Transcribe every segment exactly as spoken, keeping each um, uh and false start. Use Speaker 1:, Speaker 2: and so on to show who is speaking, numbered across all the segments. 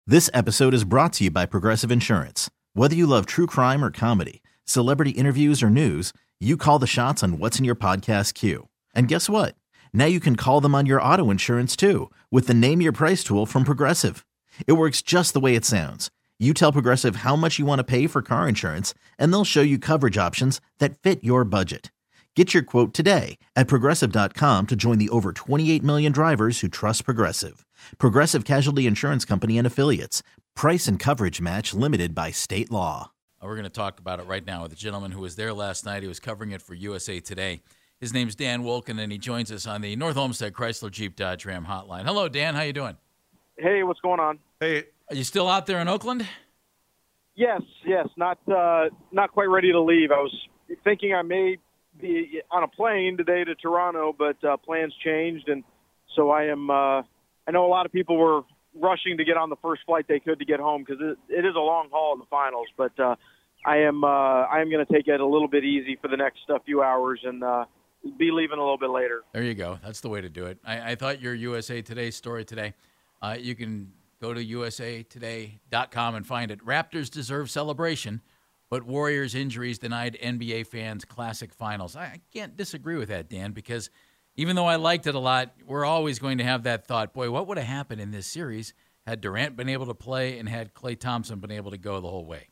Speaker 1: This episode is brought to you by Progressive Insurance. Whether you love true crime or comedy, celebrity interviews or news, you call the shots on what's in your podcast queue. And guess what? Now you can call them on your auto insurance too with the Name Your Price tool from Progressive. It works just the way it sounds. You tell Progressive how much you want to pay for car insurance, and they'll show you coverage options that fit your budget. Get your quote today at Progressive dot com to join the over twenty-eight million drivers who trust Progressive. Progressive Casualty Insurance Company and Affiliates. Price and coverage match limited by state law.
Speaker 2: We're going to talk about it right now with a gentleman who was there last night. He was covering it for U S A Today. His name's Dan Wolken, and he joins us on the North Olmsted Chrysler Jeep Dodge Ram hotline. Hello, Dan. How you doing?
Speaker 3: Hey, what's going on?
Speaker 4: Hey,
Speaker 2: are you still out there in Oakland?
Speaker 3: Yes, yes. Not uh, not quite ready to leave. I was thinking I may be on a plane today to Toronto, but uh, plans changed, and so I am. Uh, I know a lot of people were rushing to get on the first flight they could to get home because it, it is a long haul in the finals. But uh, I am uh, I am going to take it a little bit easy for the next uh, few hours and uh, be leaving a little bit later.
Speaker 2: There you go. That's the way to do it. I, I thought your U S A Today story today. Uh, you can go to U S A Today dot com and find it. Raptors deserve celebration, but Warriors injuries denied N B A fans classic finals. I, I can't disagree with that, Dan, because even though I liked it a lot, we're always going to have that thought, boy, what would have happened in this series had Durant been able to play and had Klay Thompson been able to go the whole way?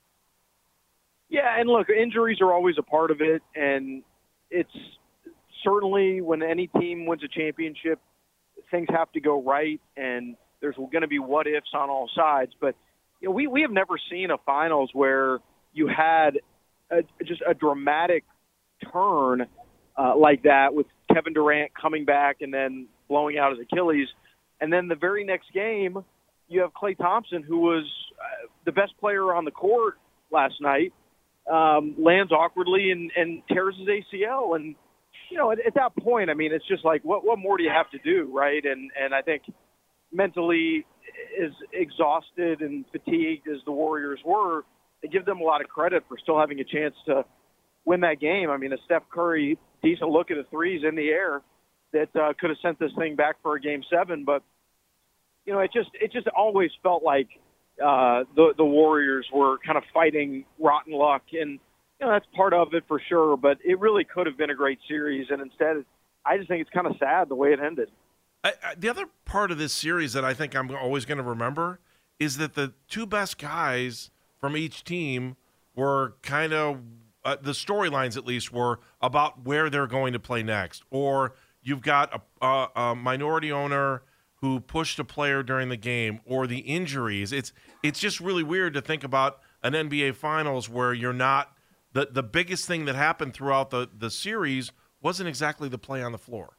Speaker 3: Yeah, and look, injuries are always a part of it, and it's certainly when any team wins a championship, things have to go right, and there's going to be what-ifs on all sides. But you know, we, we have never seen a finals where you had a, just a dramatic turn uh, like that with Kevin Durant coming back and then blowing out his Achilles. And then the very next game, you have Klay Thompson, who was uh, the best player on the court last night, um, lands awkwardly and, and tears his A C L. And, you know, at, at that point, I mean, it's just like, what, what more do you have to do, right? And, and I think mentally as exhausted and fatigued as the Warriors were, they give them a lot of credit for still having a chance to win that game. I mean, a Steph Curry decent look at the threes in the air that uh, could have sent this thing back for a game seven. But, you know, it just it just always felt like uh, the, the Warriors were kind of fighting rotten luck. And, you know, that's part of it for sure. But it really could have been a great series. And instead, I just think it's kind of sad the way it ended.
Speaker 4: I, I, the other part of this series that I think I'm always going to remember is that the two best guys from each team were kind of uh, the storylines, at least, were about where they're going to play next. Or you've got a, a, a minority owner who pushed a player during the game, or the injuries. It's it's just really weird to think about an N B A Finals where you're not the the biggest thing that happened throughout the the series wasn't exactly the play on the floor.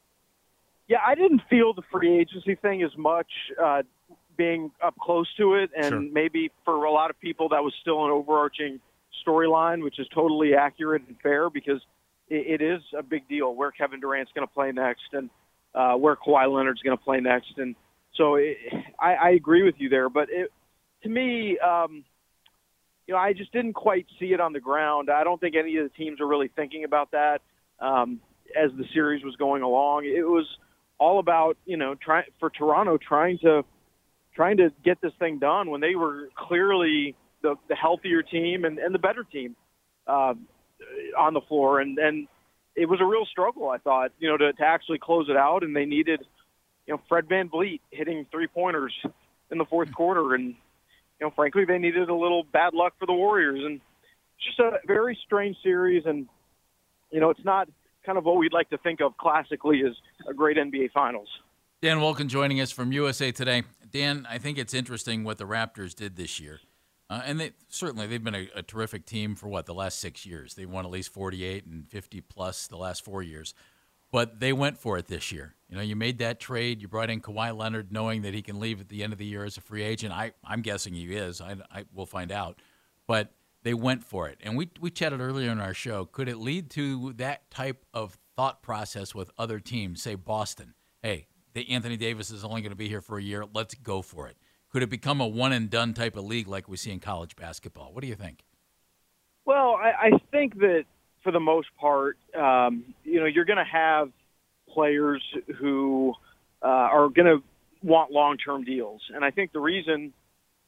Speaker 3: Yeah, I didn't feel the free agency thing as much uh, being up close to it, and
Speaker 4: Sure.
Speaker 3: maybe for a lot of people that was still an overarching storyline, which is totally accurate and fair because it, it is a big deal where Kevin Durant's going to play next and uh, where Kawhi Leonard's going to play next. And so it, I, I agree with you there. But it, to me, um, you know, I just didn't quite see it on the ground. I don't think any of the teams are really thinking about that um, as the series was going along. It was all about, you know, trying for Toronto trying to trying to get this thing done when they were clearly the, the healthier team and, and the better team uh, on the floor. And, and it was a real struggle, I thought, you know, to, to actually close it out. And they needed, you know, Fred VanVleet hitting three-pointers in the fourth quarter. And, you know, frankly, they needed a little bad luck for the Warriors. And it's just a very strange series. And, you know, it's not kind of what we'd like to think of classically as a great N B A Finals.
Speaker 2: Dan Wolken joining us from U S A Today. Dan, I think it's interesting what the Raptors did this year. Uh, and they certainly they've been a, a terrific team for, what, the last six years. They've won at least forty-eight and fifty-plus the last four years. But they went for it this year. You know, you made that trade. You brought in Kawhi Leonard knowing that he can leave at the end of the year as a free agent. I, I'm guessing he is. I, I We'll find out. But they went for it. And we, we chatted earlier in our show. Could it lead to that type of thought process with other teams, say Boston? Hey, the Anthony Davis is only going to be here for a year. Let's go for it. Could it become a one-and-done type of league like we see in college basketball? What do you think?
Speaker 3: Well, I, I think that for the most part, um, you know, you're going to have players who uh, are going to want long-term deals. And I think the reason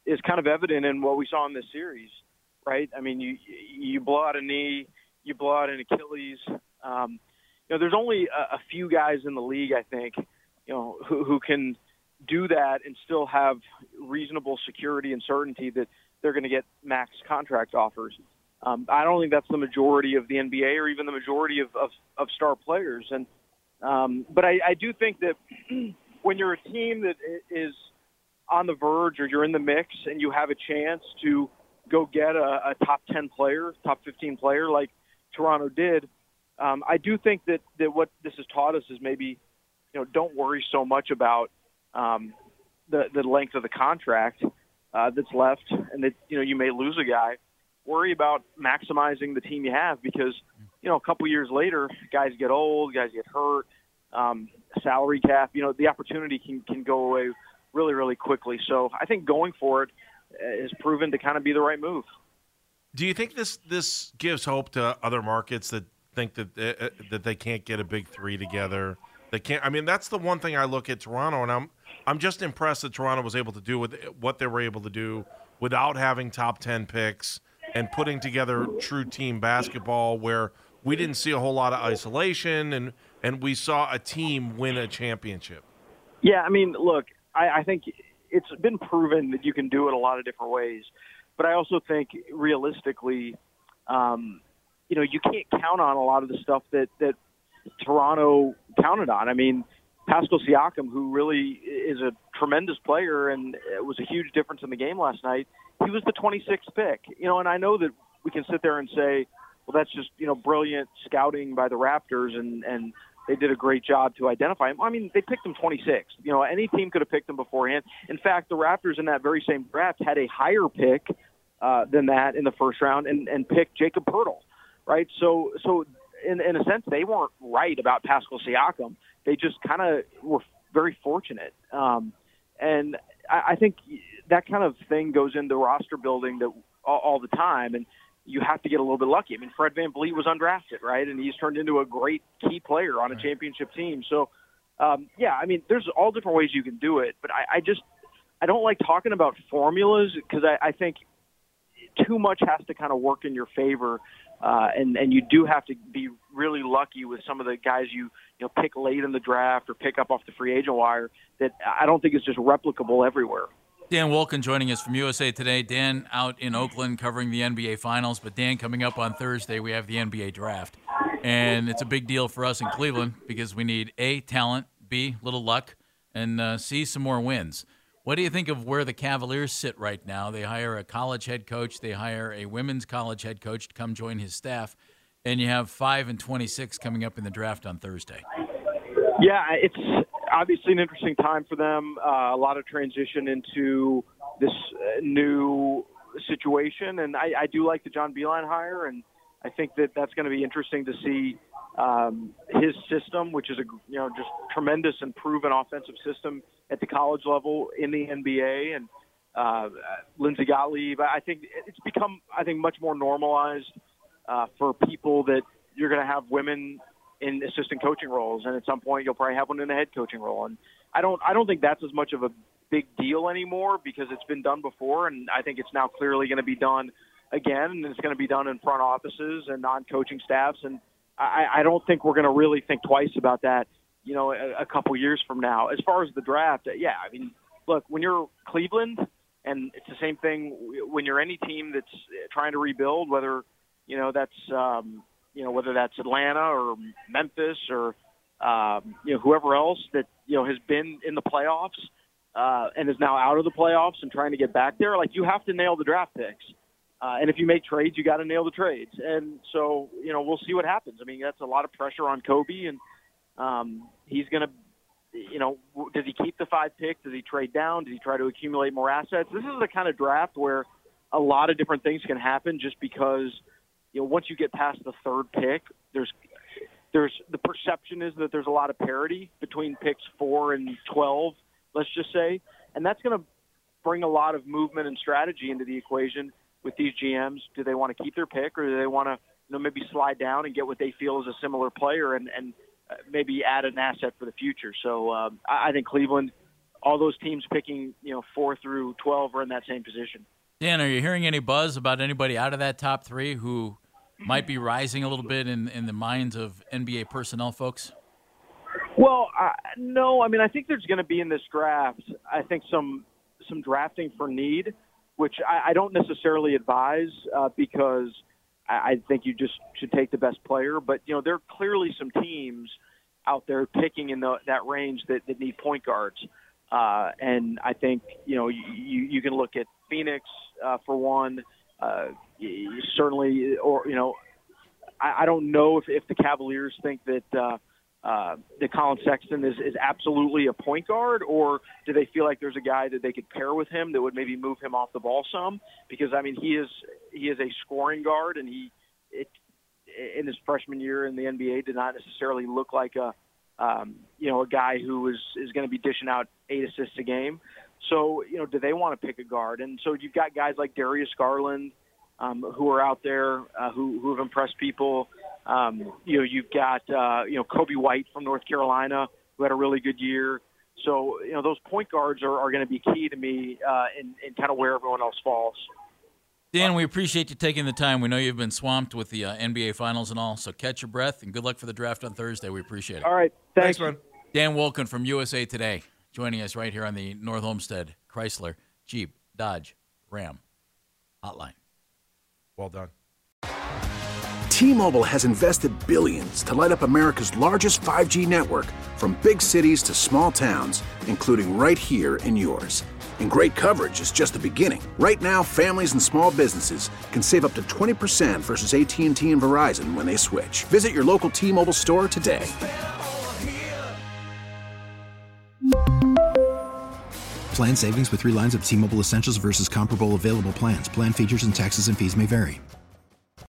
Speaker 3: is kind of evident in what we saw in this series, right? I mean, you you blow out a knee, you blow out an Achilles. Um, you know, there's only a, a few guys in the league, I think, you know, who, who can do that and still have reasonable security and certainty that they're going to get max contract offers. Um, I don't think that's the majority of the N B A or even the majority of, of, of star players. And um, but I, I do think that when you're a team that is on the verge or you're in the mix and you have a chance to go get a, a top ten player, top fifteen player like Toronto did, um, I do think that, that what this has taught us is maybe, you know, don't worry so much about um, the, the length of the contract uh, that's left and that, you know, you may lose a guy. Worry about maximizing the team you have because, you know, a couple years later, guys get old, guys get hurt, um, salary cap, you know, the opportunity can, can go away really, really quickly. So I think going for it has proven to kind of be the right move.
Speaker 4: Do you think this this gives hope to other markets that think that uh, that they can't get a big three together? They can't. I mean, that's the one thing I look at Toronto, and I'm I'm just impressed that Toronto was able to do with what they were able to do without having top ten picks and putting together true team basketball where we didn't see a whole lot of isolation and, and we saw a team win a championship.
Speaker 3: Yeah, I mean, look, I, I think it's been proven that you can do it a lot of different ways. But I also think realistically, um, you know, you can't count on a lot of the stuff that, that Toronto counted on. I mean, Pascal Siakam, who really is a tremendous player and it was a huge difference in the game last night, he was the twenty-sixth pick. You know, and I know that we can sit there and say, well, that's just, you know, brilliant scouting by the Raptors and, and they did a great job to identify him. I mean, they picked him twenty-sixth. You know, any team could have picked him beforehand. In fact, the Raptors in that very same draft had a higher pick uh, than that in the first round and, and picked Jakob Poeltl, right? So, so in, in a sense, they weren't right about Pascal Siakam. They just kind of were very fortunate. Um, and I, I think that kind of thing goes into roster building that all, all the time. And you have to get a little bit lucky. I mean, Fred VanVleet was undrafted, right? And he's turned into a great key player on a championship team. So, um, yeah, I mean, there's all different ways you can do it. But I, I just I don't like talking about formulas because I, I think too much has to kind of work in your favor. Uh, and, and you do have to be really lucky with some of the guys you, you know, pick late in the draft or pick up off the free agent wire that I don't think is just replicable everywhere.
Speaker 2: Dan Wolken joining us from U S A Today. Dan out in Oakland covering the N B A Finals, but Dan, coming up on Thursday, we have the N B A Draft. And it's a big deal for us in Cleveland because we need A, talent, B, little luck, and uh, C, some more wins. What do you think of where the Cavaliers sit right now? They hire a college head coach. They hire a women's college head coach to come join his staff. And you have five and twenty-six coming up in the draft on Thursday.
Speaker 3: Yeah, it's obviously an interesting time for them. Uh, a lot of transition into this uh, new situation. And I, I do like the John Beilein hire, and I think that that's going to be interesting to see um, his system, which is a you know just tremendous and proven offensive system at the college level in the N B A. And uh, Lindsey Gottlieb, I think it's become, I think, much more normalized uh, for people that you're going to have women in assistant coaching roles, and at some point you'll probably have one in a head coaching role. And I don't, I don't think that's as much of a big deal anymore because it's been done before, and I think it's now clearly going to be done again, and it's going to be done in front offices and non-coaching staffs. And I, I don't think we're going to really think twice about that, you know, a, a couple years from now. As far as the draft, yeah, I mean, look, when you're Cleveland, and it's the same thing when you're any team that's trying to rebuild, whether you know that's um, you know, whether that's Atlanta or Memphis or, um, you know, whoever else that, you know, has been in the playoffs uh, and is now out of the playoffs and trying to get back there, like you have to nail the draft picks. Uh, and if you make trades, you got to nail the trades. And so, you know, we'll see what happens. I mean, that's a lot of pressure on Kobe, and um, he's going to, you know, does he keep the five pick? Does he trade down? Does he try to accumulate more assets? This is the kind of draft where a lot of different things can happen just because, you know, once you get past the third pick, there's there's the perception is that there's a lot of parity between picks four and twelve, let's just say, and that's going to bring a lot of movement and strategy into the equation with these G Ms. Do they want to keep their pick, or do they want to, you know, maybe slide down and get what they feel is a similar player and and uh, maybe add an asset for the future? So um, I, I think Cleveland all those teams picking, you know, four through twelve are in that same position.
Speaker 2: Dan, are you hearing any buzz about anybody out of that top three who might be rising a little bit in, in the minds of N B A personnel folks?
Speaker 3: Well, uh, no. I mean, I think there's going to be in this draft, I think, some some drafting for need, which I, I don't necessarily advise uh, because I, I think you just should take the best player. But, you know, there are clearly some teams out there picking in the, that range that, that need point guards. Uh, and I think, you know, you, you can look at Phoenix uh, for one, uh, certainly, or, you know, I, I don't know if, if the Cavaliers think that uh, uh, that Colin Sexton is, is absolutely a point guard, or do they feel like there's a guy that they could pair with him that would maybe move him off the ball some? Because, I mean, he is he is a scoring guard, and he it, in his freshman year in the N B A did not necessarily look like a um, you know a guy who is is going to be dishing out eight assists a game. So, you know, do they want to pick a guard? And so you've got guys like Darius Garland um, who are out there uh, who who have impressed people. Um, you know, you've got, uh, you know, Kobe White from North Carolina, who had a really good year. So, you know, those point guards are, are going to be key to me uh, in, in kind of where everyone else falls.
Speaker 2: Dan, we appreciate you taking the time. We know you've been swamped with the uh, N B A Finals and all, so catch your breath, and good luck for the draft on Thursday. We appreciate it.
Speaker 3: All right. Thanks,
Speaker 4: Thanks man.
Speaker 2: Dan Wolken from U S A Today, joining us right here on the North Olmsted Chrysler Jeep Dodge Ram Hotline.
Speaker 4: Well done.
Speaker 5: T-Mobile has invested billions to light up America's largest five G network, from big cities to small towns, including right here in yours. And great coverage is just the beginning. Right now, families and small businesses can save up to twenty percent versus A T and T and Verizon when they switch. Visit your local T-Mobile store today.
Speaker 6: Plan savings with three lines of T-Mobile Essentials versus comparable available plans. Plan features and taxes and fees may vary.